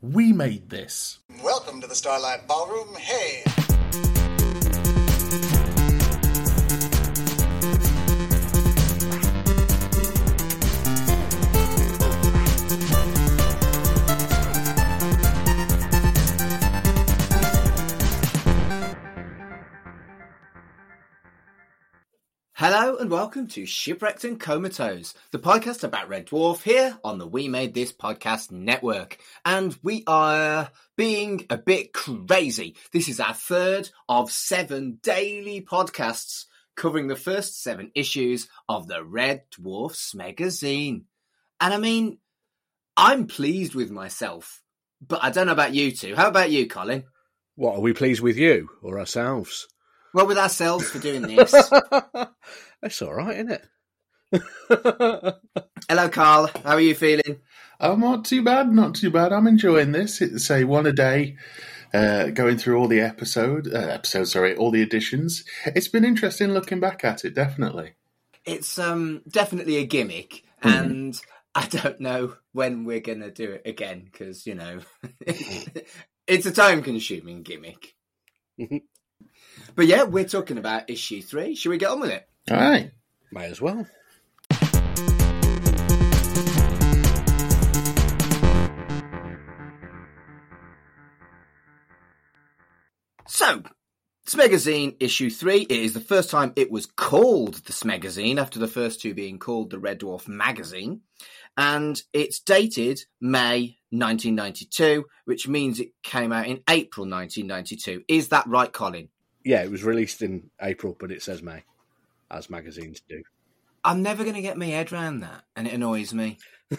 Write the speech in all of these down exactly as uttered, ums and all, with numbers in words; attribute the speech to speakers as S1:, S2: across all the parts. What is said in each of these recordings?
S1: We made this.
S2: Welcome to the Starlight Ballroom. Hey!
S3: Hello and welcome to Shipwrecked and Comatose, the podcast about Red Dwarf here on the We Made This Podcast network. And we are being a bit crazy. This is our third of seven daily podcasts covering the first seven issues of the Red Dwarf Smegazine. And I mean, I'm pleased with myself, but I don't know about you two. How about you, Colin?
S4: What, are we pleased with you or ourselves?
S3: Well, with ourselves for doing this.
S4: That's all right, isn't it?
S3: Hello, Carl. How are you feeling?
S1: Oh, not too bad, not too bad. I'm enjoying this. It's a one a day, uh, going through all the episode, uh, episodes, sorry, all the editions. It's been interesting looking back at it, definitely.
S3: It's um definitely a gimmick,
S1: Mm.
S3: and I don't know when we're going to do it again, because, you know, it's a time-consuming gimmick. But yeah, we're talking about issue three. Should we get on with it?
S1: All right.
S4: May as well.
S3: So, Smegazine issue three. It is the first time it was called the Smegazine, after the first two being called the Red Dwarf Magazine. And it's dated May nineteen ninety-two, which means it came out in April nineteen ninety-two. Is that right, Colin?
S4: Yeah, it was released in April, but it says May, as magazines do.
S3: I'm never going to get my head around that, and it annoys me.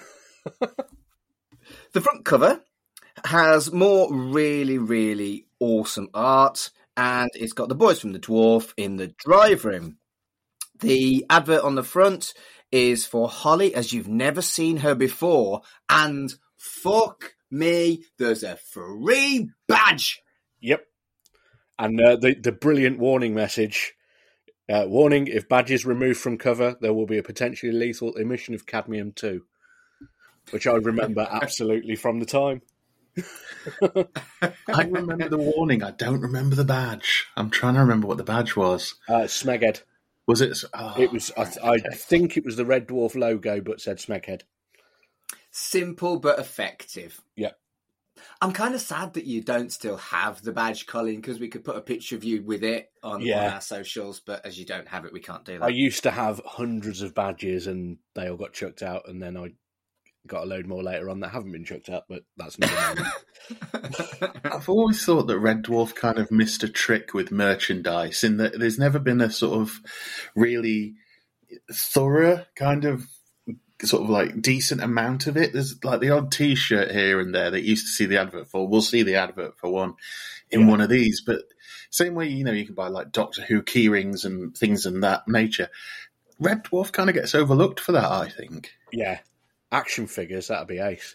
S3: The front cover has more really, really awesome art, and it's got the boys from the Dwarf in the drive room. The advert on the front is for Holly, as you've never seen her before, and fuck me, there's a free badge.
S4: Yep. And uh, the, the brilliant warning message. Uh, warning, if badge is removed from cover, there will be a potentially lethal emission of cadmium two. Which I remember absolutely from the time.
S1: I remember the warning. I don't remember the badge. I'm trying to remember what the badge was.
S4: Uh, Smeghead.
S1: Was it? Oh,
S4: It was. I, I
S1: okay.
S4: think it was the Red Dwarf logo, but said Smeghead.
S3: Simple but effective.
S4: Yep.
S3: I'm kind of sad that you don't still have the badge, Colin, because we could put a picture of you with it on,
S4: Yeah.
S3: on our socials, but as you don't have it, we can't do that.
S4: I used to have hundreds of badges, and they all got chucked out, and then I got a load more later on that haven't been chucked out, but that's not
S1: I've always thought that Red Dwarf kind of missed a trick with merchandise in that there's never been a sort of really thorough kind of sort of like decent amount of it. There's like the odd T-shirt here and there that you used to see the advert for. We'll see the advert for one in
S4: Yeah.
S1: one of these, but same way, you know, you can buy like Doctor Who key rings and things in that nature. Red Dwarf kind of gets overlooked for that, I think.
S4: Yeah. Action figures, that'd be ace.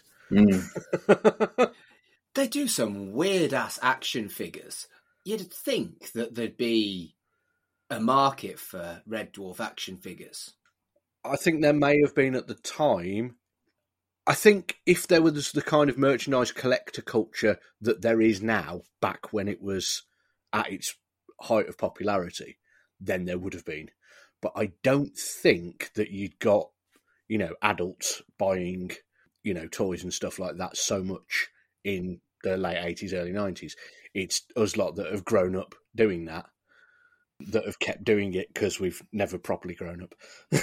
S1: Mm.
S3: They do some weird-ass action figures. You'd think that there'd be a market for Red Dwarf action figures.
S4: I think there may have been at the time. I think if there was the kind of merchandise collector culture that there is now, back when it was at its height of popularity, then there would have been. But I don't think that you'd got, you know, adults buying, you know, toys and stuff like that so much in the late eighties, early nineties. It's us lot that have grown up doing that, that have kept doing it because we've never properly grown up.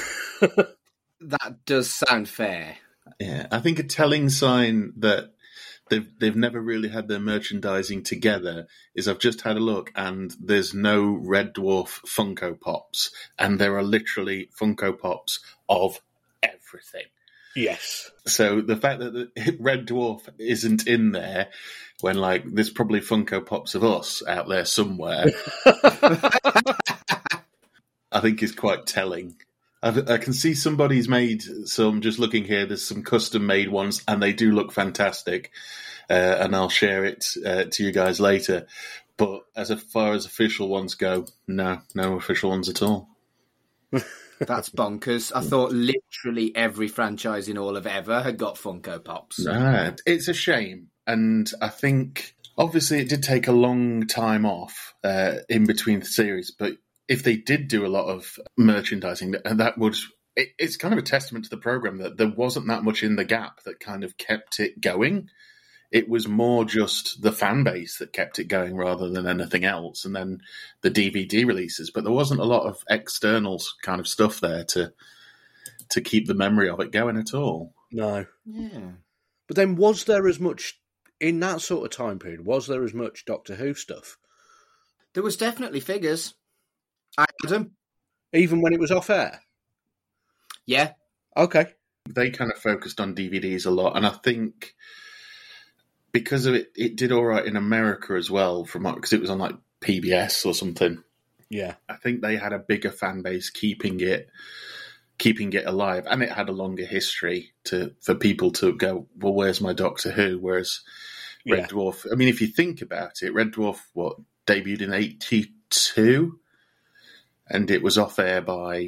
S3: That does sound fair.
S1: Yeah, I think a telling sign that they've they've never really had their merchandising together is I've just had a look and there's no Red Dwarf Funko Pops, and there are literally Funko Pops of everything.
S4: Yes.
S1: So the fact that the Red Dwarf isn't in there when like there's probably Funko Pops of us out there somewhere, I think is quite telling. I've, I can see somebody's made some, just looking here, there's some custom made ones and they do look fantastic. Uh, and I'll share it uh, to you guys later. But as far as official ones go, no, no official ones at all.
S3: That's bonkers. I thought literally every franchise in all of ever had got Funko Pops.
S1: Nah, it's a shame. And I think, obviously, it did take a long time off uh, in between the series, but if they did do a lot of merchandising, that would... It, it's kind of a testament to the program that there wasn't that much in the gap that kind of kept it going. It was more just the fan base that kept it going rather than anything else, and then the D V D releases. But there wasn't a lot of external kind of stuff there to to keep the memory of it going at all.
S4: No.
S3: Yeah.
S4: But then was there as much, in that sort of time period, was there as much Doctor Who stuff?
S3: There was definitely figures. I had them.
S4: Even when it was off air?
S3: Yeah.
S4: Okay.
S1: They kind of focused on D V Ds a lot, and I think because of it, it did all right in America as well, from because it was on like P B S or something.
S4: Yeah.
S1: I think they had a bigger fan base keeping it keeping it alive, and it had a longer history to for people to go, well, where's my Doctor Who? Whereas Red
S4: Yeah.
S1: Dwarf, I mean, if you think about it, Red Dwarf, what, debuted in eighty-two, and it was off air by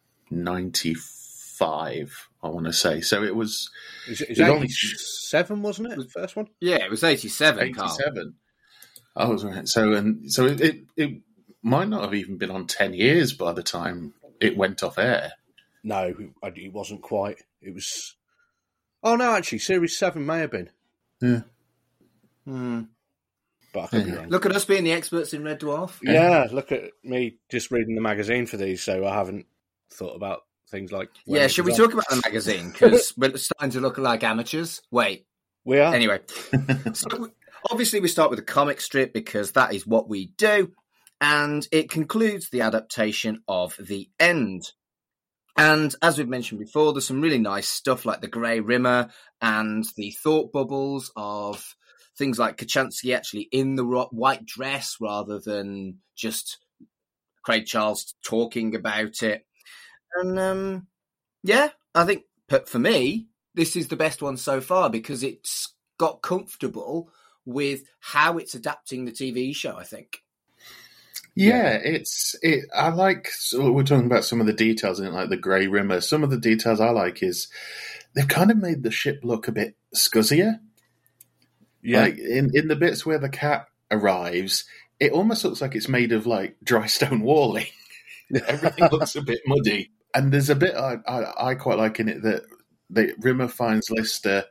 S1: ninety-five, I want to say. So it was...
S4: It was, it was
S1: it was only
S4: eighty-seven, wasn't it, the first one?
S3: Yeah, it was eighty-seven, Carl.
S1: eighty-seven. I was right. So, and so it, it, it might not have even been on ten years by the time it went off air.
S4: No, it wasn't quite. It was... Oh, no, actually, Series seven may have been.
S1: Yeah.
S3: Hmm.
S4: But I could be
S1: Yeah.
S4: wrong.
S3: Look at us being the experts in Red Dwarf.
S4: Yeah, look at me just reading the magazine for these, so I haven't thought about things like... when
S3: Yeah,
S4: it
S3: should we
S4: was on.
S3: talk about the magazine? Because we're starting to look like amateurs. Wait.
S4: We are.
S3: Anyway, so obviously we start with a comic strip because that is what we do, and it concludes the adaptation of The End. And as we've mentioned before, there's some really nice stuff like the Grey Rimmer and the thought bubbles of things like Kachansky actually in the white dress rather than just Craig Charles talking about it. And um, yeah, I think for me, this is the best one so far because it's got comfortable with how it's adapting the T V show, I think.
S1: Yeah, it's it. I like. So we're talking about some of the details in it, like the Grey Rimmer. Some of the details I like is they've kind of made the ship look a bit scuzzier.
S4: Yeah.
S1: Like in in the bits where the cat arrives, it almost looks like it's made of like dry stone walling. Everything looks a bit muddy, and there's a bit I, I I quite like in it that the Rimmer finds Lister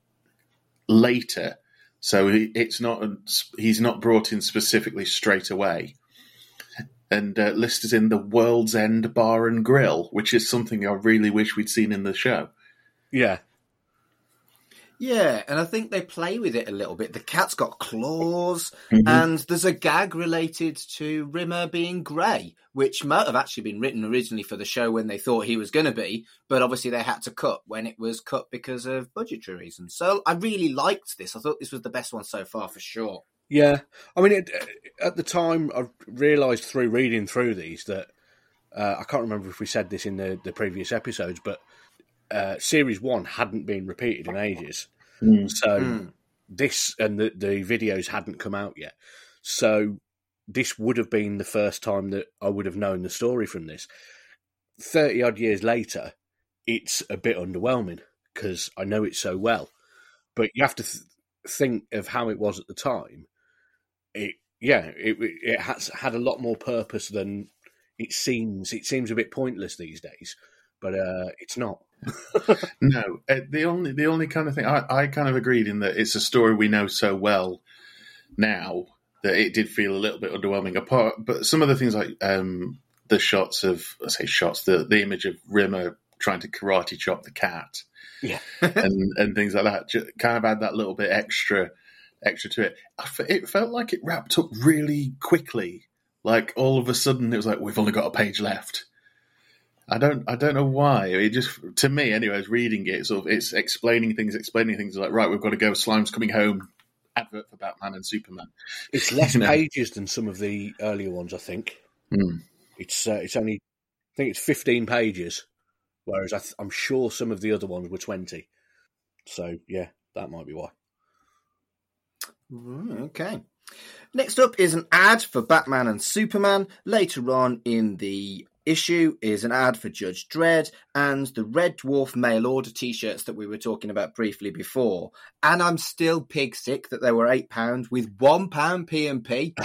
S1: later, so he, it's not he's not brought in specifically straight away. And uh, Lister's in the World's End Bar and Grill, which is something I really wish we'd seen in the show.
S4: Yeah.
S3: Yeah, and I think they play with it a little bit. The cat's got claws,
S1: Mhm.
S3: and there's a gag related to Rimmer being grey, which might have actually been written originally for the show when they thought he was going to be, but obviously they had to cut when it was cut because of budgetary reasons. So I really liked this. I thought this was the best one so far for sure.
S4: Yeah. I mean, it, at the time, I realised through reading through these that, uh, I can't remember if we said this in the, the previous episodes, but uh, Series one hadn't been repeated in ages.
S1: Mm.
S4: So
S3: Mm.
S4: this and the, the videos hadn't come out yet. So this would have been the first time that I would have known the story from this. thirty odd years later, it's a bit underwhelming because I know it so well. But you have to th- think of how it was at the time. It, yeah, it, it has had a lot more purpose than it seems. It seems a bit pointless these days, but uh, it's not.
S1: No, uh, the only the only kind of thing I, I kind of agreed in that it's a story we know so well now that it did feel a little bit underwhelming. Apart, but some of the things like um, the shots of I say shots, the the image of Rimmer trying to karate chop the cat,
S4: Yeah.
S1: and and things like that, just kind of add that little bit extra extra to it. I f- It felt like it wrapped up really quickly. Like all of a sudden, it was like we've only got a page left. I don't, I don't know why. It just, to me, anyway, I was reading it. Sort of, it's explaining things, explaining things like, right, we've got to go. Slime's coming home. Advert for Batman and Superman.
S4: It's less
S1: You know?
S4: pages than some of the earlier ones, I think.
S1: Hmm.
S4: It's uh, it's only, I think it's fifteen pages, whereas I th- I'm sure some of the other ones were twenty. So, yeah, that might be why.
S3: Mm, okay. Next up is an ad for Batman and Superman later on in the issue is an ad for Judge Dredd and the Red Dwarf mail order t-shirts that we were talking about briefly before. And I'm still pig sick that they were eight pounds with one pound P and P.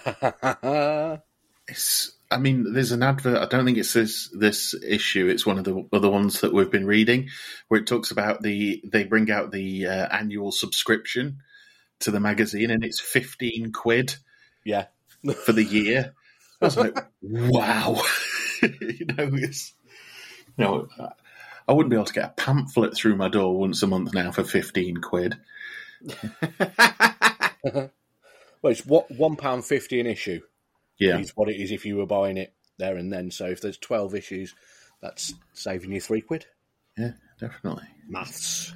S1: It's, I mean, there's an advert, I don't think it's this, this issue, it's one of the other ones that we've been reading, where it talks about the, they bring out the uh, annual subscription to the magazine, and it's fifteen quid
S4: Yeah.
S1: for the year. I was like, wow. you know, it's, you know, I wouldn't be able to get a pamphlet through my door once a month now for fifteen quid.
S4: Well, it's what one pound fifty an issue.
S1: Yeah.
S4: Is what it is if you were buying it there and then. So if there's twelve issues, that's saving you three quid.
S1: Yeah, definitely.
S4: Maths.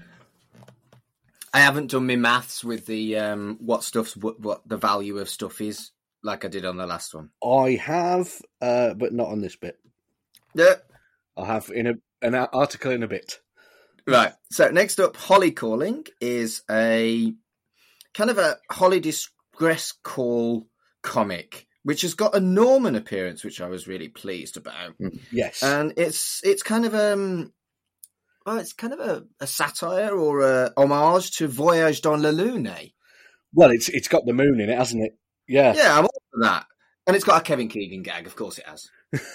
S3: I haven't done my maths with the um, what stuff's what, what the value of stuff is, like I did on the last one.
S4: I have, uh, but not on this bit.
S3: Yeah.
S4: I'll have in a, an article in a bit.
S3: Right. So next up, Holly Calling is a kind of a Holly Distress Call comic, which has got a Norman appearance, which I was really pleased about.
S4: Yes.
S3: And it's it's kind of um well, it's kind of a, a satire or a homage to Voyage dans la Lune.
S4: Well, it's it's got the moon in it, hasn't it? Yeah.
S3: Yeah, I'm all for that. And it's got a Kevin Keegan gag, of course it has.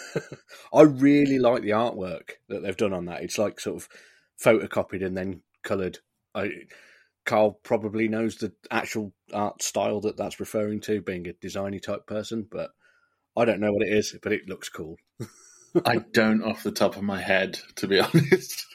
S4: I really like the artwork that they've done on that. It's like sort of photocopied and then coloured. I, Carl probably knows the actual art style that that's referring to, being a designy type person, but I don't know what it is, but it looks cool.
S1: I don't off the top of my head, to be honest.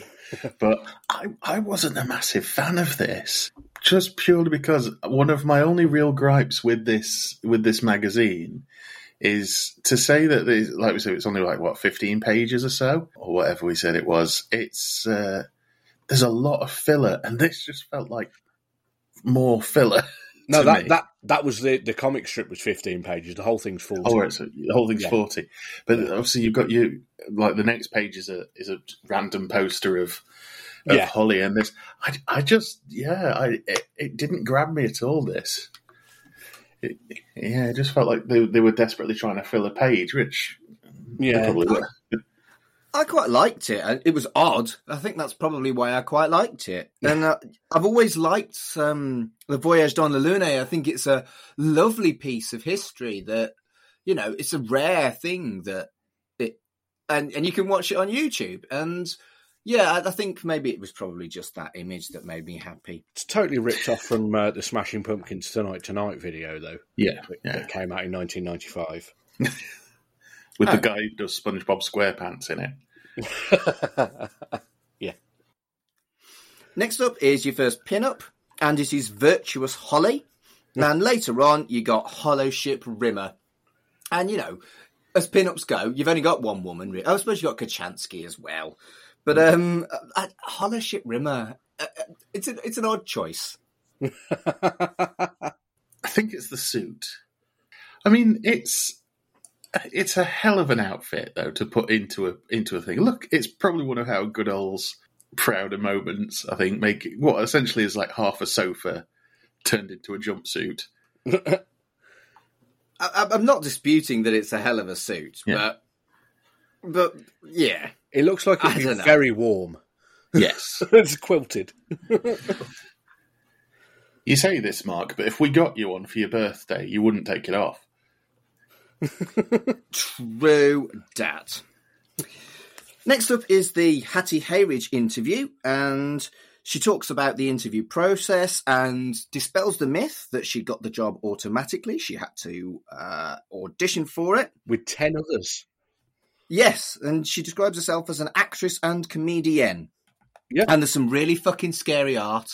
S1: But I, I wasn't a massive fan of this, just purely because one of my only real gripes with this with this magazine is to say that, there's, like we said, it's only like, what, fifteen pages or so? Or whatever we said it was. It's uh, there's a lot of filler, and this just felt like more filler.
S4: No, that,
S1: me.
S4: that that was the, the comic strip was fifteen pages. The whole thing's forty.
S1: Oh, right, so the whole thing's
S4: Yeah.
S1: forty. But obviously you've got you, like the next page is a is a random poster of of
S4: Yeah.
S1: Holly, and this, I, I just, yeah, I it, it didn't grab me at all, this. It, yeah, it just felt like they they were desperately trying to fill a page, which they
S4: Yeah.
S1: probably were.
S3: I quite liked it. It was odd. I think that's probably why I quite liked it. And uh, I've always liked um, the Voyage dans la Lune. I think it's a lovely piece of history that, you know, it's a rare thing that it, and, and you can watch it on YouTube. And yeah, I, I think maybe it was probably just that image that made me happy.
S4: It's totally ripped off from uh, the Smashing Pumpkins Tonight Tonight video, though.
S1: Yeah,
S4: that,
S1: yeah.
S4: that came out in nineteen ninety-five.
S1: With
S3: Oh.
S1: the guy who does SpongeBob SquarePants in it.
S4: Yeah.
S3: Next up is your first pin-up, and it is Virtuous Holly. And later on, you got Hollow Ship Rimmer. And, you know, as pin-ups go, you've only got one woman. re- I suppose you've got Kachansky as well. But um, uh, Hollow Ship Rimmer, uh, uh, it's, a, it's an odd choice.
S1: I think it's the suit. I mean, it's it's a hell of an outfit, though, to put into a into a thing. Look, it's probably one of our good old's prouder moments, I think, making what essentially is like half a sofa turned into a jumpsuit.
S3: I, I'm not disputing that it's a hell of a suit,
S1: Yeah.
S3: but but yeah.
S4: It looks like
S3: I
S4: it'd
S3: don't
S4: be
S3: know.
S4: very warm.
S1: Yes.
S4: It's quilted.
S1: You say this, Mark, but if we got you one for your birthday, you wouldn't take it off.
S3: True dat. Next up is the Hattie Hayridge interview, and she talks about the interview process and dispels the myth that she got the job automatically. She had to uh, audition for it.
S4: With ten others.
S3: Yes, and she describes herself as an actress and comedienne.
S4: Yeah.
S3: And there's some really fucking scary art.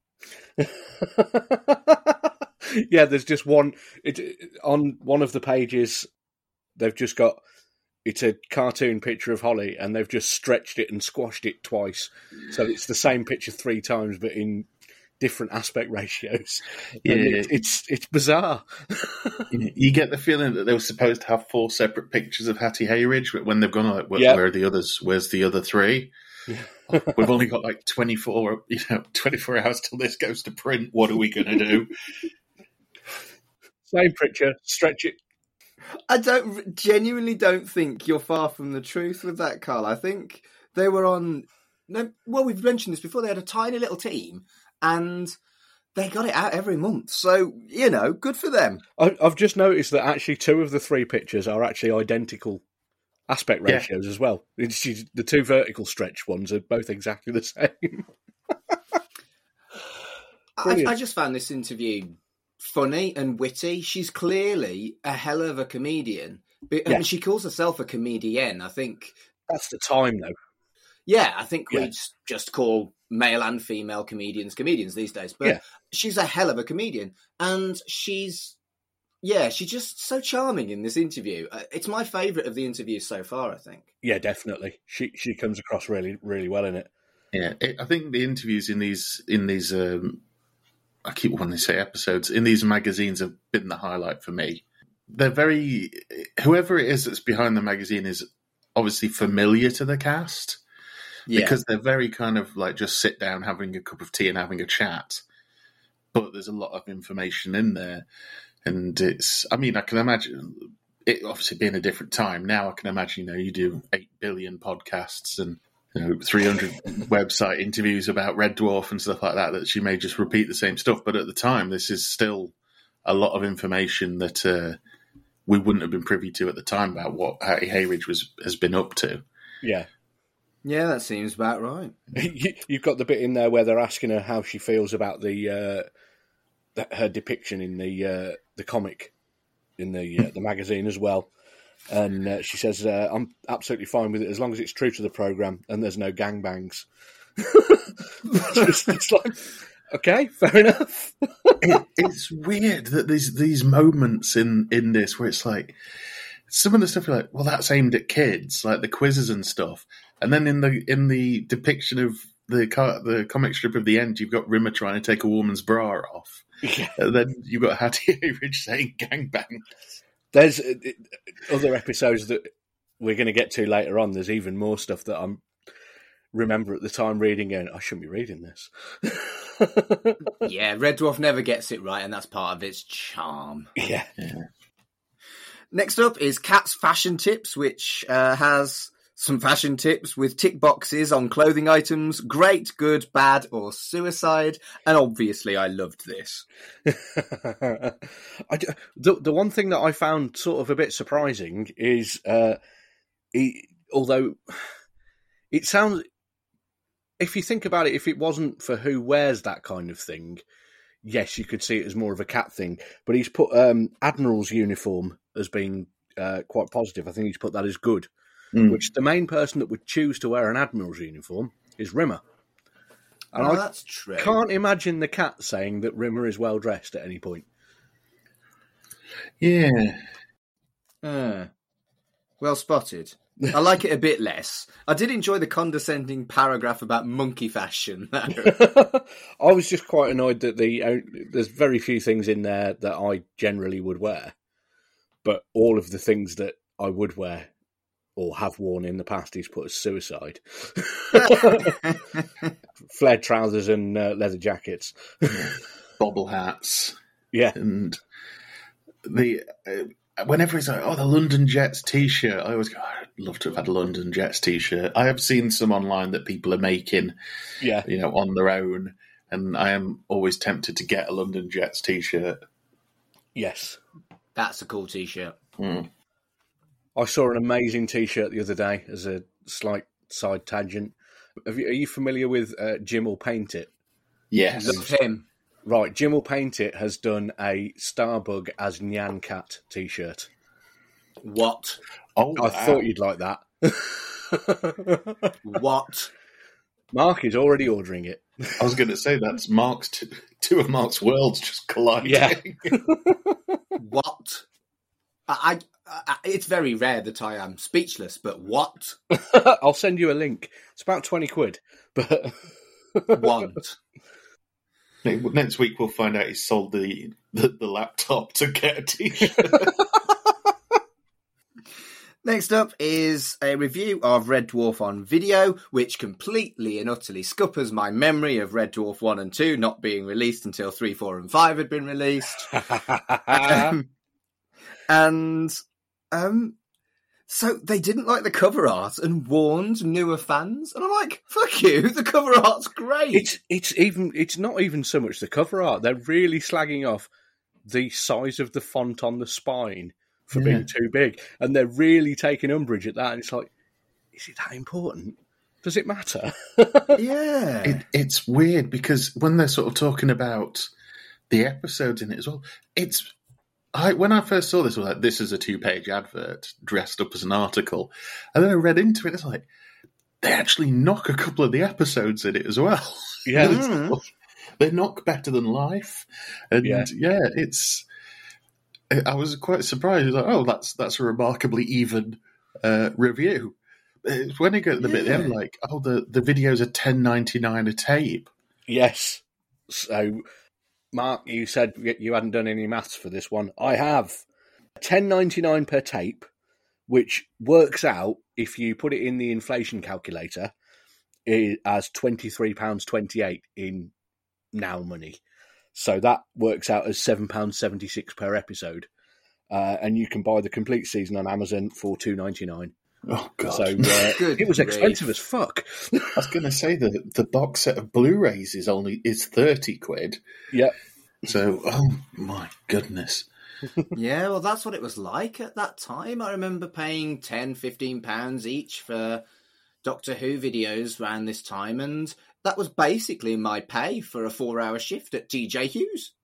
S4: Yeah, there's just one it, on one of the pages. They've just got it's a cartoon picture of Holly, and they've just stretched it and squashed it twice, so it's the same picture three times, but in different aspect ratios.
S1: Yeah.
S4: And it, it's it's bizarre.
S1: You get the feeling that they were supposed to have four separate pictures of Hattie Hayridge, but when they've gone, like, where,
S4: Yeah.
S1: where are the others? Where's the other three? We've only got like twenty-four, you know, twenty-four hours till this goes to print. What are we going to do?
S4: Same picture, stretch it.
S3: I don't genuinely don't think you're far from the truth with that, Carl. I think they were on. No, well, we've mentioned this before. They had a tiny little team, and they got it out every month. So you know, good for them.
S4: I, I've just noticed that actually two of the three pictures are actually identical aspect ratios yeah. as well. It's, the two vertical stretch ones are both exactly the same.
S3: I, I just found this interview funny and witty. She's clearly a hell of a comedian. But, yeah. I mean, she calls herself a comedian. I think
S4: that's the time, though.
S3: Yeah, I think yeah. we'd just call male and female comedians comedians these days. But yeah. she's a hell of a comedian, and she's yeah, she's just so charming in this interview. It's my favourite of the interviews so far, I think.
S4: Yeah, definitely. She she comes across really really well in it.
S1: Yeah, it, I think the interviews in these in these. Um... I keep wanting to say episodes, in these magazines have been the highlight for me. They're very, whoever it is that's behind the magazine is obviously familiar to the cast yeah. because they're very kind of like just sit down having a cup of tea and having a chat. But there's a lot of information in there. And it's, I mean, I can imagine it obviously being a different time. Now I can imagine, you know, you do eight billion podcasts and you know, three hundred website interviews about Red Dwarf and stuff like that, that she may just repeat the same stuff. But at the time, this is still a lot of information that uh, we wouldn't have been privy to at the time about what Hattie Hayridge was, has been up to.
S4: Yeah.
S3: Yeah, that seems about right.
S4: You've got the bit in there where they're asking her how she feels about the, uh, her depiction in the uh, the comic, in the uh, the magazine as well. And uh, she says, uh, I'm absolutely fine with it as long as it's true to the programme and there's no gangbangs. it's, it's like, okay, fair enough.
S1: it, it's weird that there's these moments in, in this where it's like, some of the stuff you're like, well, that's aimed at kids, like the quizzes and stuff. And then in the in the depiction of the the comic strip of the end, you've got Rimmer trying to take a woman's bra off. Yeah. And then you've got Hattie Hayridge saying gangbang.
S4: There's uh, other episodes that we're going to get to later on. There's even more stuff that I remember at the time reading and I shouldn't be reading this.
S3: Yeah, Red Dwarf never gets it right, and that's part of its charm.
S4: Yeah. yeah.
S3: Next up is Kat's Fashion Tips, which uh, has some fashion tips with tick boxes on clothing items, great, good, bad, or suicide. And obviously I loved this.
S4: I, the, the one thing that I found sort of a bit surprising is, uh, he, although it sounds, if you think about it, if it wasn't for who wears that kind of thing, yes, you could see it as more of a Cat thing. But he's put um, Admiral's uniform as being uh, quite positive. I think he's put that as good. Mm. Which the main person that would choose to wear an Admiral's uniform is Rimmer. And
S3: oh,
S4: I
S3: that's true.
S4: Can't imagine the Cat saying that Rimmer is well dressed at any point.
S1: Yeah.
S3: Uh, well spotted. I like it a bit less. I did enjoy the condescending paragraph about monkey fashion.
S4: I was just quite annoyed that the uh, there's very few things in there that I generally would wear, but all of the things that I would wear or have worn in the past, he's put as suicide. Flared trousers and uh, leather jackets.
S1: Bobble hats.
S4: Yeah.
S1: And the uh, whenever he's like, oh, the London Jets T-shirt, I always go, oh, I'd love to have had a London Jets T-shirt. I have seen some online that people are making,
S4: yeah,
S1: you know, on their own, and I am always tempted to get a London Jets T-shirt.
S4: Yes.
S3: That's a cool T-shirt.
S1: Mm.
S4: I saw an amazing T-shirt the other day as a slight side tangent. Have you, are you familiar with uh, Jim Will Paint It?
S1: Yes.
S3: Love him.
S4: Right, Jim Will Paint It has done a Starbug as Nyan Cat T-shirt.
S3: What?
S1: Oh,
S4: I
S1: wow.
S4: thought you'd like that.
S3: What?
S1: Mark is already ordering it. I was going to say that's Mark's two, two of Mark's worlds just colliding.
S4: Yeah.
S3: What? I, I, it's very rare that I am speechless, but what?
S4: I'll send you a link. It's about twenty quid, but
S3: want.
S1: Next week we'll find out he sold the, the, the laptop to get a T-shirt.
S3: Next up is a review of Red Dwarf on video, which completely and utterly scuppers my memory of Red Dwarf one and two not being released until three, four and five had been released. um, and Um, so they didn't like the cover art and warned newer fans, and I'm like, "Fuck you! The cover art's great."
S4: It's it's even it's not even so much the cover art. They're really slagging off the size of the font on the spine for
S1: Yeah.
S4: being too big, and they're really taking umbrage at that. And it's like, is it that important? Does it matter?
S3: Yeah.
S1: It, it's weird because when they're sort of talking about the episodes in it as well, it's I when I first saw this, I was like, this is a two-page advert dressed up as an article, and then I read into it. It's like they actually knock a couple of the episodes in it as well.
S4: Yeah.
S1: It's sort of- they knock Better Than Life, and
S4: Yeah.
S1: yeah, it's. I was quite surprised. Like, oh, that's that's a remarkably even uh, review. It's when you get to the bit at the end,
S3: Yeah.
S1: like, oh, the, the videos are ten ninety nine a tape.
S4: Yes. So, Mark, you said you hadn't done any maths for this one. I have. ten ninety nine per tape, which works out, if you put it in the inflation calculator, i- as twenty-three pounds twenty-eight in now money. So that works out as seven pounds seventy-six per episode. Uh, and you can buy the complete season on Amazon for two ninety-nine.
S1: Oh god!
S4: So uh,
S3: Good
S4: it was
S3: grief.
S4: expensive as fuck.
S1: I was going to say the the box set of Blu-rays is only is thirty quid.
S4: Yeah.
S1: So, oh my goodness!
S3: Yeah, well, that's what it was like at that time. I remember paying ten, fifteen pounds each for Doctor Who videos around this time, and that was basically my pay for a four-hour shift at T J Hughes.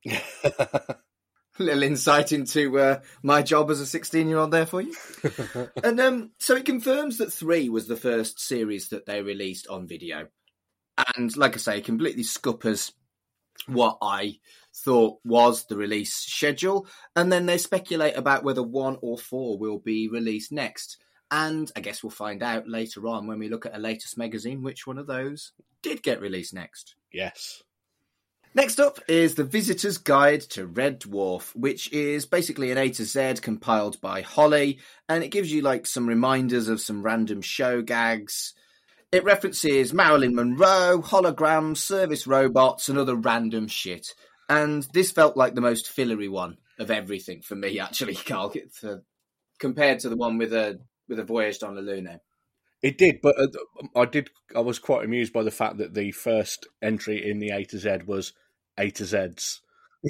S3: A little insight into uh, my job as a sixteen-year-old there for you. And um, so it confirms that three was the first series that they released on video. And like I say, completely scuppers what I thought was the release schedule. And then they speculate about whether one or four will be released next. And I guess we'll find out later on when we look at a latest magazine which one of those did get released next.
S4: Yes.
S3: Next up is The Visitor's Guide to Red Dwarf, which is basically an A to Z compiled by Holly, and it gives you like some reminders of some random show gags. It references Marilyn Monroe, holograms, service robots, and other random shit. And this felt like the most fillery one of everything for me, actually, Carl, for, compared to the one with a with a Voyage dans la Lune.
S4: It did, but uh, I did. I was quite amused by the fact that the first entry in the A to Z was A to Z's.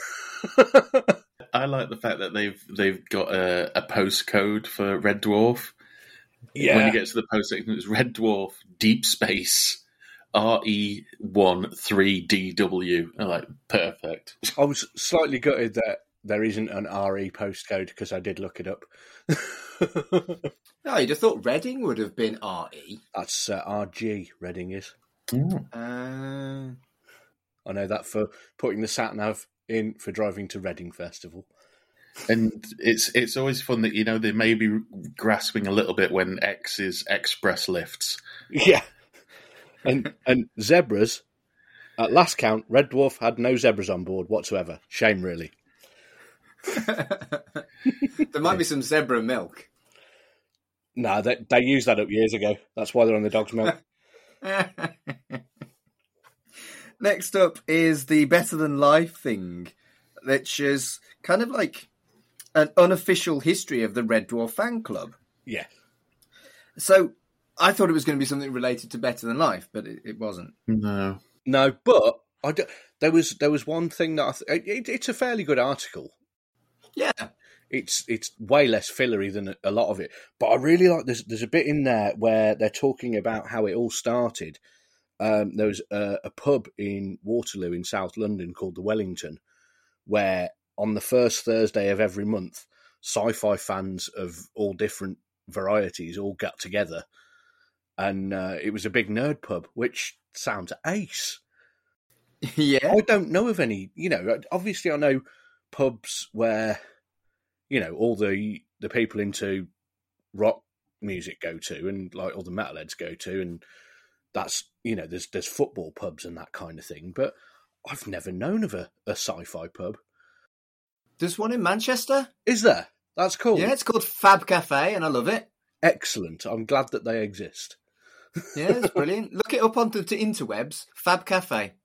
S1: I like the fact that they've they've got a, a postcode for Red Dwarf.
S4: Yeah.
S1: When you get to the post section, it's Red Dwarf Deep Space R E one three D W. I'm like, perfect.
S4: I was slightly gutted that there isn't an R E postcode because I did look it up.
S3: Oh, you'd have thought Reading would have been R E.
S4: That's uh, R G, Reading is.
S1: Mm.
S3: Uh,
S4: I know that for putting the sat-nav in for driving to Reading Festival.
S1: And it's it's always fun that, you know, they may be grasping a little bit when X is express lifts.
S4: Yeah. And and zebras, at last count, Red Dwarf had no zebras on board whatsoever. Shame, really.
S3: there might be some zebra milk.
S4: No, they, they used that up years ago. That's why they're on the dog's milk.
S3: Next up is the Better Than Life thing, which is kind of like an unofficial history of the Red Dwarf fan club.
S4: Yeah.
S3: So I thought it was going to be something related to Better Than Life, but it, it wasn't.
S1: No.
S4: No, but I d- there was there was one thing that I th- it, it's a fairly good article.
S3: Yeah.
S4: It's it's way less fillery than a, a lot of it, but I really like there's there's a bit in there where they're talking about how it all started. Um, there was a, a pub in Waterloo in South London called the Wellington, where on the first Thursday of every month, sci-fi fans of all different varieties all got together, and uh, it was a big nerd pub, which sounds ace.
S3: Yeah.
S4: I don't know of any, you know, obviously I know pubs where, you know, all the the people into rock music go to and like all the metalheads go to, and that's, you know, there's there's football pubs and that kind of thing, but I've never known of a, a sci-fi pub.
S3: There's one in Manchester.
S4: Is there? That's cool.
S3: Yeah, it's called Fab Cafe, and I love it.
S4: Excellent. I'm glad that they exist.
S3: Yeah, it's brilliant. Look it up on the interwebs. Fab Cafe.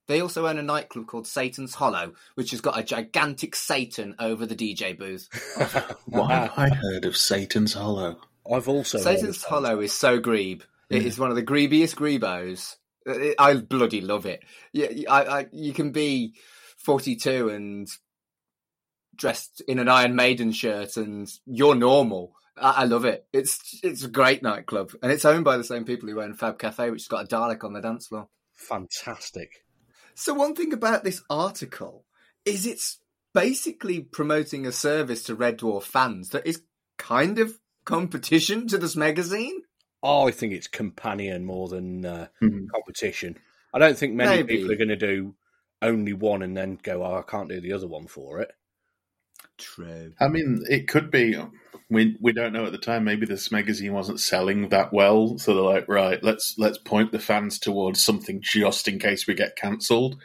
S3: They also own a nightclub called Satan's Hollow, which has got a gigantic Satan over the D J booth.
S1: Why have I heard of Satan's Hollow?
S4: I've also
S3: Satan's Hollow is so greeb. It mm. is one of the greebiest greebos. I bloody love it. Yeah, I, I, you can be forty-two and dressed in an Iron Maiden shirt, and you're normal. I, I love it. It's it's a great nightclub, and it's owned by the same people who own Fab Cafe, which has got a Dalek on the dance floor.
S4: Fantastic.
S3: So one thing about this article is it's basically promoting a service to Red Dwarf fans that is kind of competition to this magazine.
S4: Oh, I think it's companion more than uh,
S1: mm-hmm.
S4: competition. I don't think many
S3: Maybe.
S4: people are going to do only one and then go, oh, I can't do the other one for it.
S3: True.
S1: I mean, it could be. We we don't know at the time. Maybe this magazine wasn't selling that well, so they're like, right, let's let's point the fans towards something just in case we get cancelled.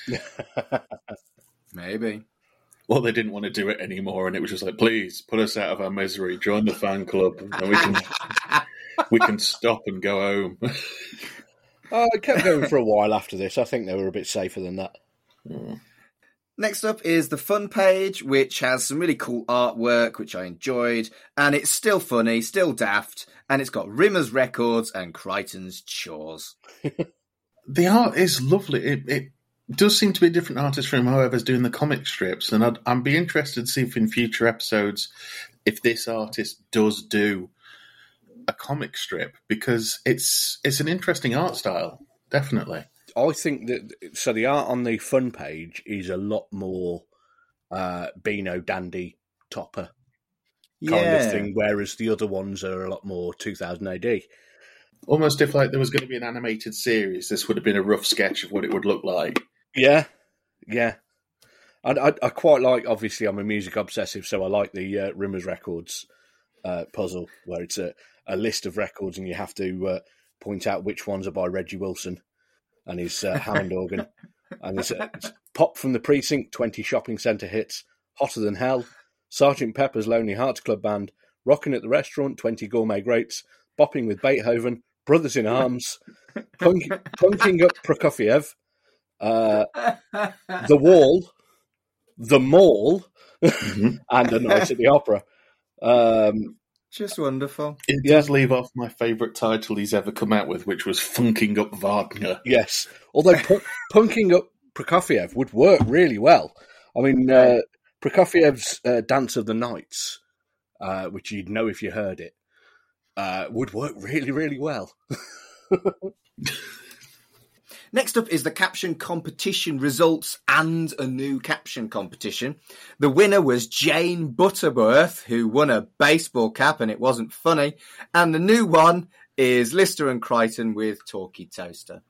S3: Maybe.
S1: Well, they didn't want to do it anymore, and it was just like, please put us out of our misery. Join the fan club, and we can we can stop and go home.
S4: Oh, it kept going for a while after this. I think they were a bit safer than that.
S1: Mm.
S3: Next up is the fun page, which has some really cool artwork, which I enjoyed, and it's still funny, still daft, and it's got Rimmer's Records and Crichton's Chores.
S1: The art is lovely. It, it does seem to be a different artist from whoever's doing the comic strips, and I'd, I'd be interested to see if in future episodes, if this artist does do a comic strip, because it's it's an interesting art style, definitely.
S4: I think that so the art on the fun page is a lot more uh, Beano Dandy Topper kind
S3: yeah.
S4: of thing, whereas the other ones are a lot more two thousand A D.
S1: Almost if like there was going to be an animated series, this would have been a rough sketch of what it would look like.
S4: Yeah, yeah. I, I, I quite like. Obviously, I'm a music obsessive, so I like the uh, Rimmer's Records uh, puzzle, where it's a, a list of records, and you have to uh, point out which ones are by Reggie Wilson and his uh, Hammond organ. And it's, uh, it's Pop from the Precinct, twenty shopping centre hits, Hotter Than Hell, Sergeant Pepper's Lonely Hearts Club Band, Rockin' at the Restaurant, twenty gourmet greats, Bopping with Beethoven, Brothers in Arms, punk, Punking Up Prokofiev, uh, The Wall, The Mall,
S1: Mm-hmm.
S4: and A Night at the Opera. Um,
S3: Just wonderful.
S1: It
S4: Yeah.
S1: does leave off my favourite title he's ever come out with, which was Funking Up Wagner.
S4: yes, although pu- Punking Up Prokofiev would work really well. I mean, uh, Prokofiev's uh, Dance of the Nights, uh, which you'd know if you heard it, uh, would work really, really well.
S3: Next up is the caption competition results and a new caption competition. The winner was Jane Butterworth, who won a baseball cap and it wasn't funny. And the new one is Lister and Crichton with Talkie Toaster.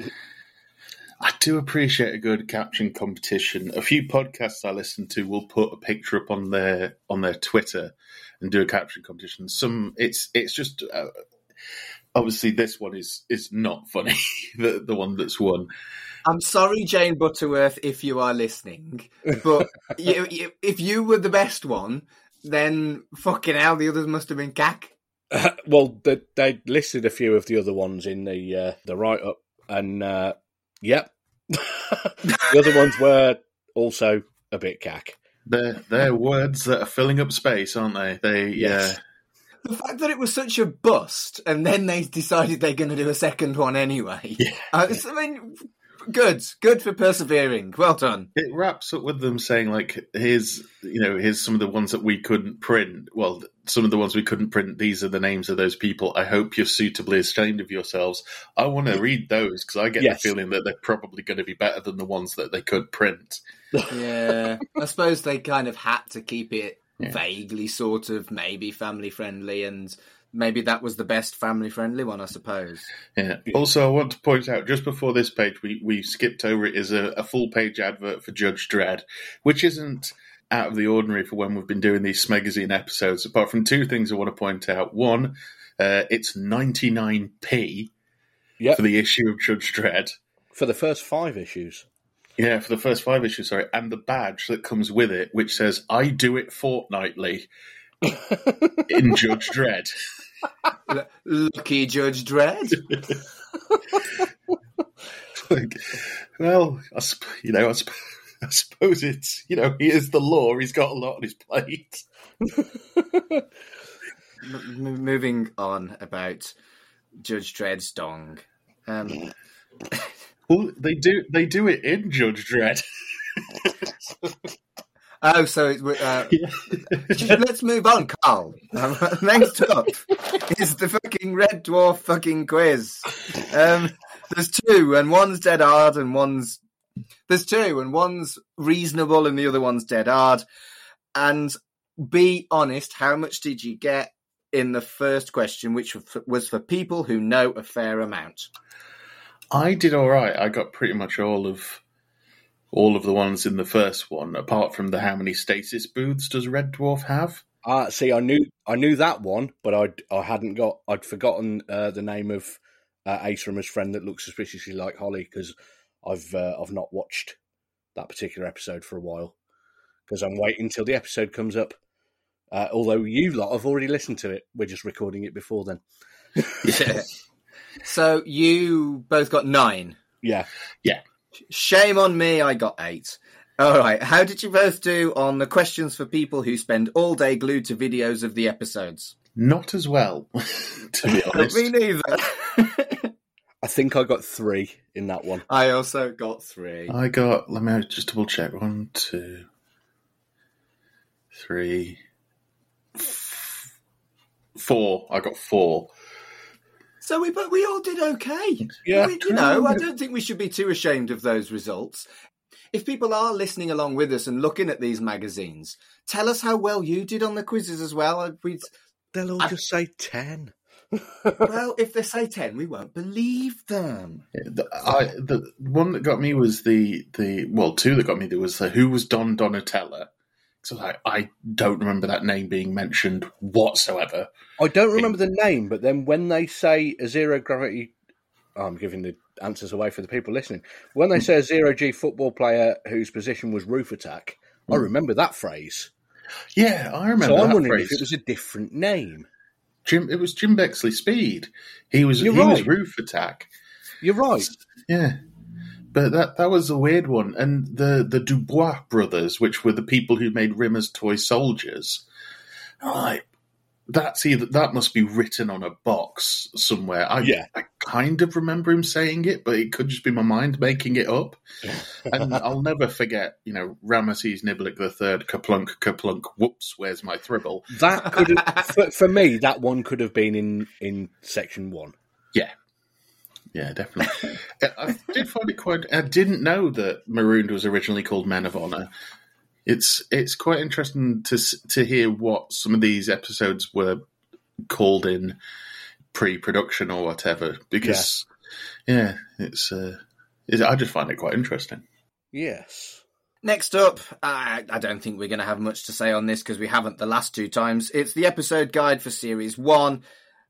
S1: I do appreciate a good caption competition. A few podcasts I listen to will put a picture up on their on their Twitter and do a caption competition. Some it's it's just uh, obviously this one is is not funny. the the one that's won.
S3: I'm sorry, Jane Butterworth, if you are listening, but you, you, if you were the best one, then fucking hell, the others must have been cack.
S4: Uh, well, they, they listed a few of the other ones in the uh, the write up, and uh, yep, the other ones were also a bit cack.
S1: They're they're words that are filling up space, aren't they? They
S4: Yes.
S1: yeah.
S3: The fact that it was such a bust, and then they decided they're going to do a second one anyway.
S1: Yeah.
S3: Uh, it's- I mean, good, good for persevering. Well done.
S1: It wraps up with them saying, like, here's, you know, here's some of the ones that we couldn't print. Well, some of the ones we couldn't print, these are the names of those people. I hope you're suitably ashamed of yourselves. I want to read those because I get
S4: Yes.
S1: the feeling that they're probably going to be better than the ones that they could print.
S3: Yeah, I suppose they kind of had to keep it
S1: Yeah.
S3: vaguely sort of maybe family friendly, and maybe that was the best family friendly one, I suppose.
S1: Yeah. Also, I want to point out, just before this page, we, we skipped over it, is a, a full page advert for Judge Dredd, which isn't out of the ordinary for when we've been doing these Smegazine episodes, apart from two things I want to point out. One, uh, it's ninety-nine p
S4: Yep.
S1: for the issue of Judge Dredd.
S4: For the first five issues.
S1: Yeah, for the first five issues, sorry, and the badge that comes with it, which says, I do it fortnightly in Judge Dredd.
S3: L- Lucky Judge Dredd.
S1: It's like, well, I, sp- you know, I, sp- I suppose it's, you know, he is the law. He's got a lot on his plate.
S3: M- moving on about Judge Dredd's dong. Um,
S1: Well, they do they do it in Judge Dredd.
S3: oh, so it's, uh,
S1: Yeah.
S3: let's move on, Carl. Um, next up is the fucking Red Dwarf fucking quiz. Um, there's two, and one's dead hard, and one's there's two, and one's reasonable, and the other one's dead hard. And be honest, how much did you get in the first question, which was for people who know a fair amount?
S1: I did all right. I got pretty much all of all of the ones in the first one, apart from the how many stasis booths does Red Dwarf have?
S4: Ah, uh, see, I knew I knew that one, but I I hadn't got I'd forgotten uh, the name of uh, Ace from his friend that looks suspiciously like Holly, because I've uh, I've not watched that particular episode for a while because I'm waiting till the episode comes up. Uh, although you lot have already listened to it, we're just recording it before then.
S3: Yeah. So you both got nine.
S4: Yeah.
S1: Yeah.
S3: Shame on me, I got eight. All right. How did you both do on the questions for people who spend all day glued to videos of the episodes?
S1: Not as well, to be honest.
S3: Me neither.
S4: I think I got three in that one.
S3: I also got three.
S1: I got, let me just double check. One, two, three, f- four. I got four.
S3: So we, but we all did okay.
S4: Yeah.
S3: We, you know, I don't think we should be too ashamed of those results. If people are listening along with us and looking at these magazines, tell us how well you did on the quizzes as well. We'd,
S4: They'll all
S3: I-
S4: just say ten.
S3: well, if they say ten, we won't believe them.
S1: The, I, the one that got me was the, the well, two that got me, there was the Who Was Don Donatella? So I, I don't remember that name being mentioned whatsoever.
S4: I don't remember the name, but then when they say a zero gravity, oh, I'm giving the answers away for the people listening. When they say a zero G football player whose position was roof attack, I remember that phrase.
S1: Yeah, I remember
S4: So I'm
S1: that
S4: wondering
S1: phrase.
S4: if it was a different name.
S1: Jim, it was Jim Bexley Speed. He was
S4: You're
S1: he was
S4: right.
S1: roof attack.
S4: You're right.
S1: Yeah, but that that was a weird one. And the the Dubois brothers, which were the people who made Rimmer's toy soldiers, like that's either that must be written on a box somewhere. I
S4: Yeah.
S1: I kind of remember him saying it, but it could just be my mind making it up. And I'll never forget, you know, Ramesses Niblick the third, Kaplunk, Kaplunk, whoops, where's my thribble?
S4: That could have, for, for me, that one could have been in, in section one.
S1: Yeah. Yeah, definitely. I did find it quite... I didn't know that Marooned was originally called Men of Honor. It's it's quite interesting to to hear what some of these episodes were called in pre-production or whatever, because, yeah, yeah it's, uh, it's... I just find it quite interesting.
S4: Yes.
S3: Next up, I, I don't think we're going to have much to say on this because we haven't the last two times. It's the episode guide for Series one.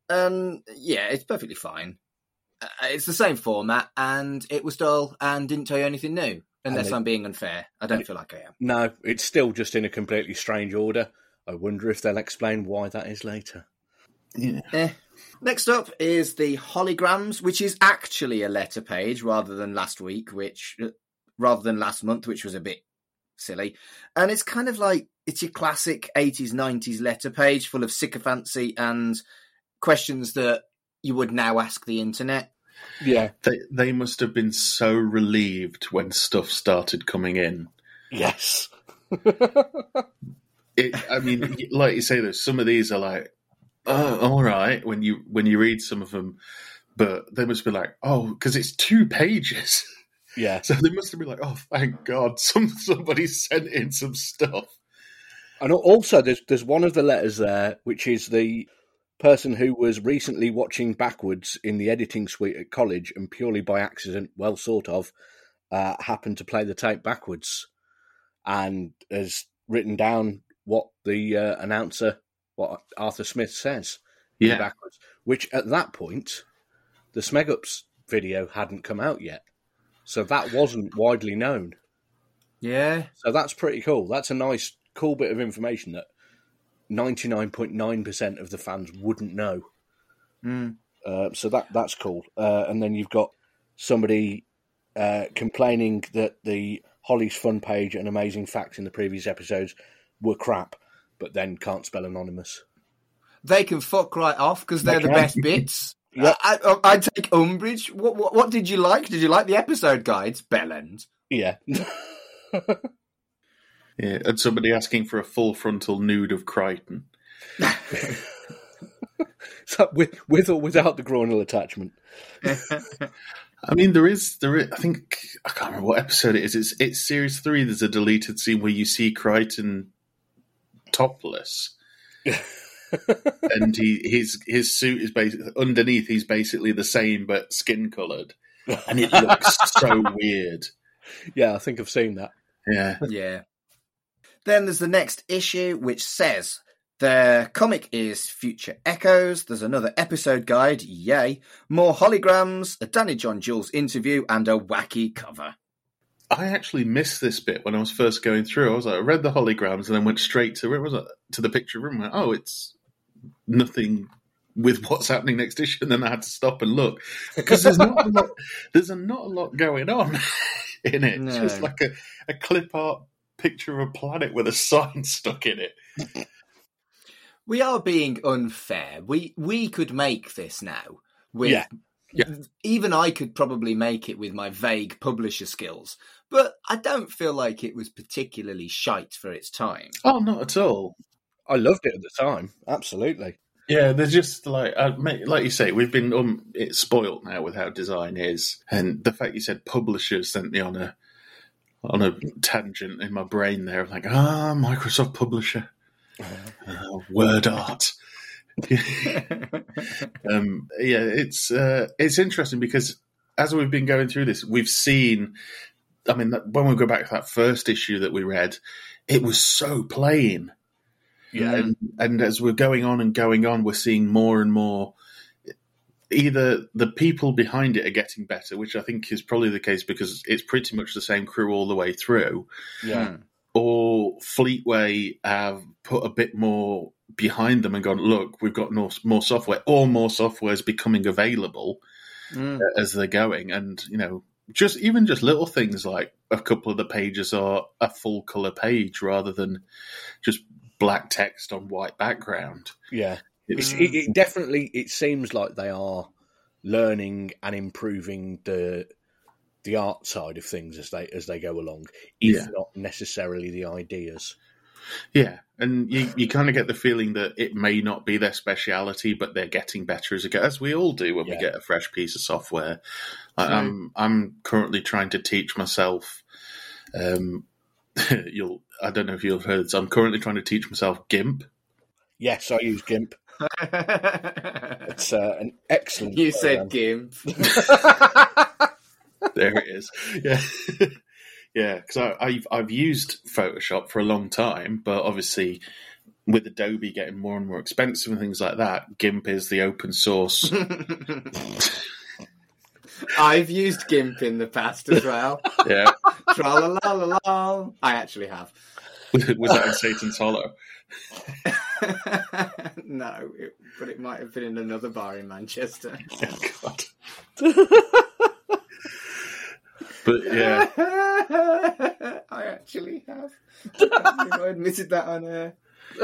S3: Um, yeah, it's perfectly fine. Uh, it's the same format, and it was dull and didn't tell you anything new. Unless
S4: they-
S3: I'm being unfair. I don't feel like I am.
S4: No, it's still just in a completely strange order. I wonder if they'll explain why that is later.
S1: Yeah.
S3: Eh. Next up is the holograms, which is actually a letter page rather than last week, which rather than last month, which was a bit silly. And it's kind of like it's your classic eighties, nineties letter page full of sycophancy and questions that you would now ask the internet.
S4: Yeah.
S1: They, they must have been so relieved when stuff started coming in.
S4: Yes.
S1: It, I mean, like you say, there's some of these are like, oh, all right, when you when you read some of them, but they must be like, oh, because it's two pages.
S4: Yeah.
S1: So they must have been like, oh, thank God, some somebody sent in some stuff.
S4: And also, there's there's one of the letters there, which is the person who was recently watching backwards in the editing suite at college and purely by accident, well, sort of, uh, happened to play the tape backwards and has written down what the uh, announcer, what Arthur Smith says
S1: Yeah.
S4: backwards, which at that point, the Smegups video hadn't come out yet. So that wasn't widely known.
S3: Yeah.
S4: So that's pretty cool. That's a nice, cool bit of information that ninety-nine point nine percent of the fans wouldn't know.
S3: Mm.
S4: Uh, so that that's cool. Uh, and then you've got somebody uh, complaining that the Holly's Fun page and Amazing Facts in the previous episodes were crap, but then can't spell anonymous.
S3: They can fuck right off because they're
S4: They
S3: the
S4: can.
S3: best bits.
S4: Yep.
S3: I, I, I take umbrage. What, what what did you like? Did you like the episode guides? Bellend.
S4: Yeah.
S1: Yeah, and somebody asking for a full frontal nude of Crichton.
S4: So with, with or without the groinal attachment.
S1: I mean, there is, there is, I think, I can't remember what episode it is. It's, it's series three. There's a deleted scene where you see Crichton topless. And he, his his suit is basically, underneath, he's basically the same, but skin coloured. And it looks so weird.
S4: Yeah, I think I've seen that.
S1: Yeah.
S3: Yeah. Then there's the next issue, which says the comic is Future Echoes. There's another episode guide, yay. More holograms, a Danny John Jules interview, and a wacky cover.
S1: I actually missed this bit when I was first going through. I was like, I read the holograms and then went straight to, where was it? To the picture room. Went, oh, it's nothing with what's happening next issue. And then I had to stop and look because there's not a lot, there's a, not a lot going on in it.
S3: No.
S1: It's just like a, a clip art picture of a planet with a sign stuck in it.
S3: We are being unfair. We we could make this now. With,
S4: Yeah. Yeah.
S3: Even I could probably make it with my vague publisher skills. But I don't feel like it was particularly shite for its time.
S1: Oh, not at all.
S4: I loved it at the time. Absolutely.
S1: Yeah, they're just like, uh, like you say, we've been um, it's spoilt now with how design is. And the fact you said publishers sent me on a on a tangent in my brain there. I'm like, ah, Microsoft Publisher. Uh, word art. um, yeah, it's uh, it's interesting because as we've been going through this, we've seen. I mean, that, when we go back to that first issue that we read, it was so plain.
S4: Yeah.
S1: And, and as we're going on and going on, we're seeing more and more. Either the people behind it are getting better, which I think is probably the case because it's pretty much the same crew all the way through.
S4: Yeah.
S1: Or Fleetway have put a bit more behind them and gone, look, we've got more, more software, or more software is becoming available
S3: Mm.
S1: uh, as they're going. And, you know, just even just little things like a couple of the pages are a full colour page rather than just black text on white background.
S4: Yeah.
S1: It's,
S4: It's, it, it definitely, it seems like they are learning and improving the the art side of things as they as they go along, if
S1: Yeah.
S4: not necessarily the ideas.
S1: Yeah, and you, you kind of get the feeling that it may not be their speciality, but they're getting better as it goes, as we all do when
S4: Yeah.
S1: we get a fresh piece of software. I, I'm I'm currently trying to teach myself. Um, you'll I don't know if you've heard this. I'm currently trying to teach myself GIMP.
S4: Yes, I use GIMP. It's uh, an excellent.
S3: You said
S4: program.
S3: GIMP.
S1: There it is. Yeah. Yeah, because I've I've used Photoshop for a long time, but obviously with Adobe getting more and more expensive and things like that, GIMP is the open source.
S3: I've used GIMP in the past as well.
S1: Yeah,
S3: Tra-la-la-la-la. I actually have.
S1: was that in Satan's Hollow?
S3: No, it, but it might have been in another bar in Manchester.
S1: Oh, God. But yeah,
S3: I actually have. I can't believe I admitted that on air.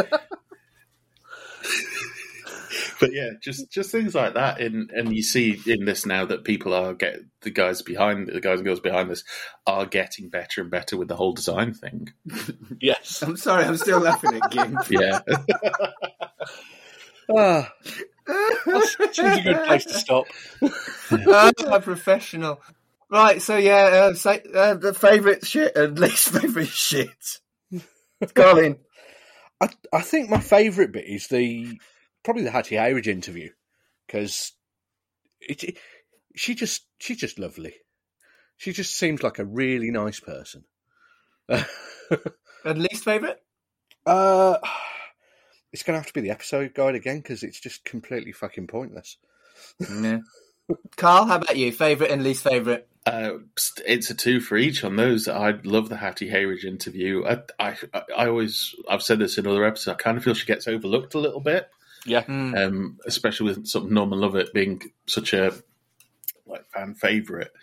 S1: but yeah, just just things like that, in, and you see in this now that people are get the guys behind the guys and girls behind this are getting better and better with the whole design thing.
S4: Yes.
S3: I'm sorry, I'm still laughing at GIMP.
S1: Yeah,
S4: Ah, that seems a good place to stop.
S3: Oh, a professional. Right, so yeah, uh, say, uh, the favourite shit and least favourite shit. Colin.
S4: I I think my favourite bit is the probably the Hattie Hayridge interview because it, it she just she's just lovely. She just seems like a really nice person.
S3: And least favourite?
S4: Uh, it's going to have to be the episode guide again because it's just completely fucking pointless.
S3: Yeah. Carl, how about you? Favourite and least favourite?
S1: uh, it's a two for each on those. I love the Hattie Hayridge interview. I, I I always I've said this in other episodes. I kind of feel she gets overlooked a little bit.
S4: Yeah,
S3: Mm.
S1: Um, especially with something Norman Lovett being such a like fan favourite.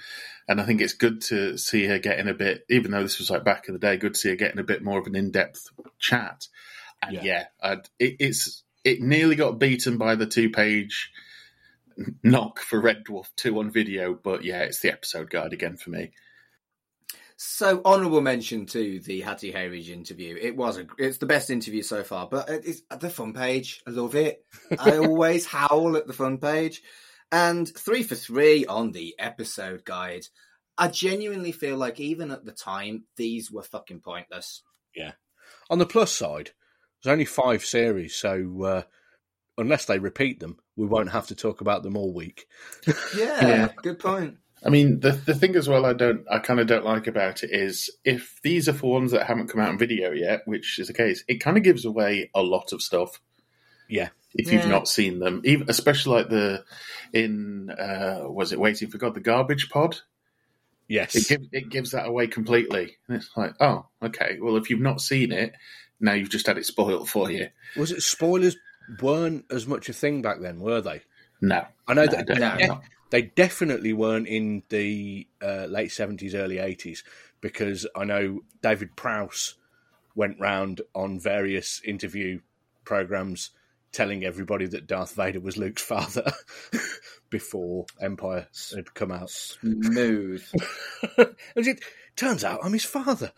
S1: And I think it's good to see her getting a bit, even though this was like back in the day, good to see her getting a bit more of an in-depth chat. And yeah, yeah I'd, it, it's it nearly got beaten by the two-page knock for Red Dwarf two on video, but yeah, it's the episode guide again for me.
S3: So, honourable mention to the Hattie Hayridge interview. It was a, it's the best interview so far, but it's at the front page. I love it. I always howl at the front page. And three for three on the episode guide. I genuinely feel like even at the time, these were fucking pointless.
S4: Yeah. On the plus side, there's only five series, so uh, unless they repeat them, we won't have to talk about them all week.
S3: Yeah, yeah. Good point.
S1: I mean, the the thing as well I don't, I kind of don't like about it is if these are for ones that haven't come out in video yet, which is the case, it kind of gives away a lot of stuff.
S4: Yeah.
S1: If you've
S3: yeah.
S1: not seen them, even especially like the, in, uh, was it Waiting for God, the Garbage Pod?
S4: Yes.
S1: It, give, it gives that away completely. And it's like, oh, okay, well, if you've not seen it, now you've just had it spoiled for you.
S4: Was it spoilers weren't as much a thing back then, were they?
S1: No.
S4: I know
S1: no,
S4: that
S1: definitely
S4: no.
S1: not.
S4: They definitely weren't in the uh, late seventies, early eighties, because I know David Prowse went round on various interview programs telling everybody that Darth Vader was Luke's father before Empire had come out.
S3: Smooth.
S4: It turns out I'm his father.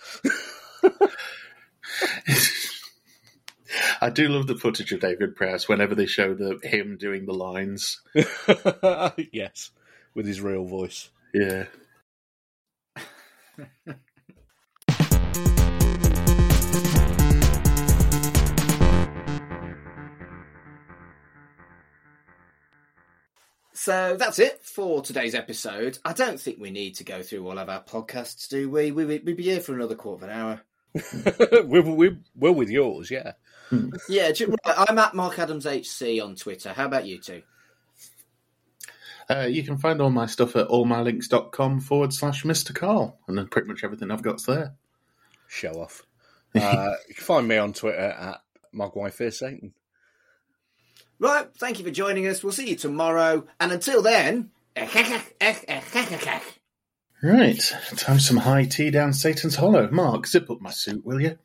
S1: I do love the footage of David Prowse whenever they show the him doing the lines.
S4: Yes, with his real voice.
S1: Yeah.
S3: So that's it for today's episode. I don't think we need to go through all of our podcasts, do we? we we'd be here for another quarter of an hour.
S4: we're, we're, we're with yours, yeah.
S3: Yeah, I'm at Mark Adams H C on Twitter. How about you two?
S1: Uh, you can find all my stuff at allmylinks.com forward slash Mr. Carl. And then pretty much everything I've got's there.
S4: Show off. Uh, you can find me on Twitter at MogWifeSatan.
S3: Right, thank you for joining us. We'll see you tomorrow. And until then...
S1: Right, time some high tea down Satan's Hollow. Mark, zip up my suit, will you?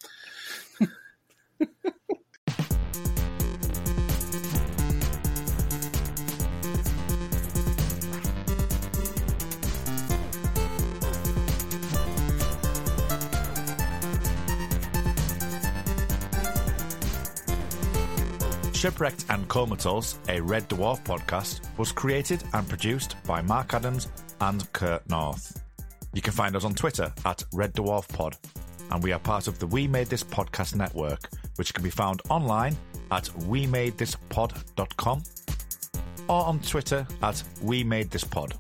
S5: Shipwrecked and Comatose, a Red Dwarf podcast, was created and produced by Mark Adams and Kurt North. You can find us on Twitter at Red Dwarf Pod, and we are part of the We Made This Podcast network, which can be found online at we made this pod dot com or on Twitter at We Made This Pod.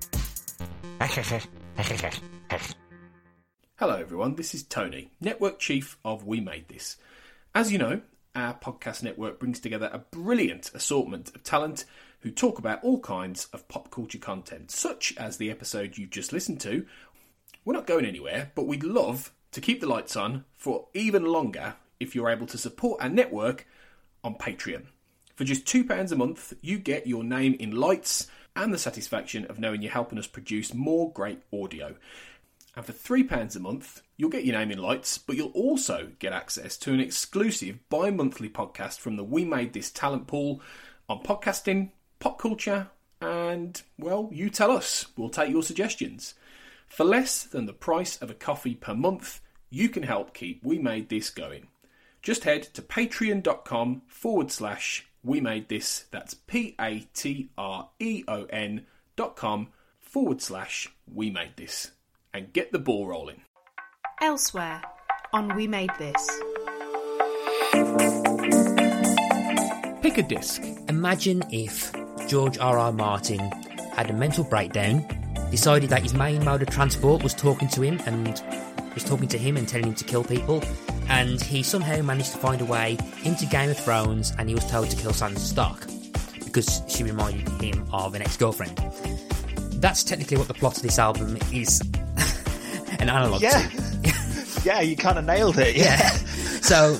S6: Hello everyone, this is Tony, Network Chief of We Made This. As you know, our podcast network brings together a brilliant assortment of talent who talk about all kinds of pop culture content, such as the episode you've just listened to. We're not going anywhere, but we'd love to keep the lights on for even longer if you're able to support our network on Patreon. For just two pounds a month, you get your name in lights and the satisfaction of knowing you're helping us produce more great audio. And for three pounds a month, you'll get your name in lights, but you'll also get access to an exclusive bi-monthly podcast from the We Made This talent pool on podcasting, pop culture, and, well, you tell us. We'll take your suggestions. For less than the price of a coffee per month, you can help keep We Made This going. Just head to patreon.com forward slash We Made This. That's P-A-T-R-E-O-N dot com forward slash We Made This. And get the ball rolling.
S7: Elsewhere on We Made This.
S6: Pick a disc.
S8: Imagine if George R. R. Martin had a mental breakdown, decided that his main mode of transport was talking to him and was talking to him and telling him to kill people, and he somehow managed to find a way into Game of Thrones and he was told to kill Sansa Stark because she reminded him of an ex-girlfriend. That's technically what the plot of this album is an analogue
S9: yeah.
S8: to.
S9: Yeah, you kind of nailed it. Yeah.
S8: yeah. So...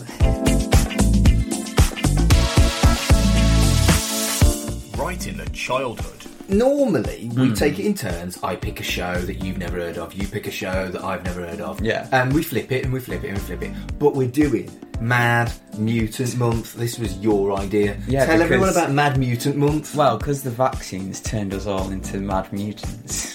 S6: Right in the childhood.
S3: normally we mm. take it in turns. I pick a show that you've never heard of. You pick a show that I've never heard of.
S10: Yeah.
S3: And we flip it and we flip it and we flip it. But we're doing Mad Mutant Month. This was your idea.
S10: Yeah,
S3: Tell
S10: because,
S3: everyone about Mad Mutant Month.
S10: Well, because the vaccines turned us all into mad mutants.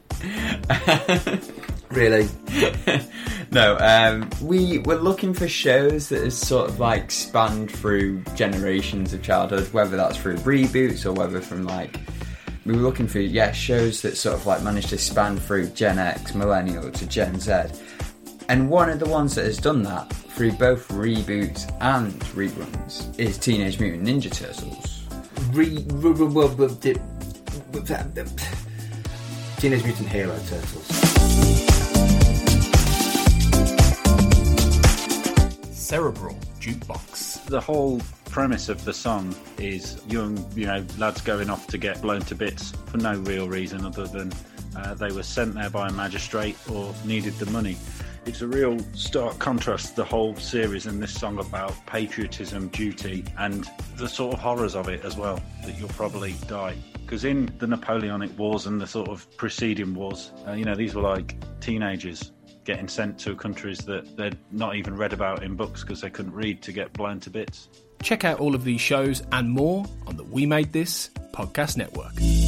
S3: Really?
S10: No, um, we were looking for shows that has sort of like spanned through generations of childhood, whether that's through reboots or whether from like, we were looking for, yeah, shows that sort of like managed to span through Gen X, Millennial to Gen Z. And one of the ones that has done that through both reboots and reruns is Teenage Mutant Ninja Turtles.
S3: Re- Teenage Mutant Hero Turtles.
S6: Cerebral Jukebox.
S11: The whole premise of the song is young, you know, lads going off to get blown to bits for no real reason other than uh, they were sent there by a magistrate or needed the money. It's a real stark contrast, the whole series, and this song about patriotism, duty, and the sort of horrors of it as well, that you'll probably die. Because in the Napoleonic Wars and the sort of preceding wars, uh, you know, these were like teenagers getting sent to countries that they'd not even read about in books because they couldn't read, to get blown to bits.
S6: Check out all of these shows and more on the We Made This podcast network.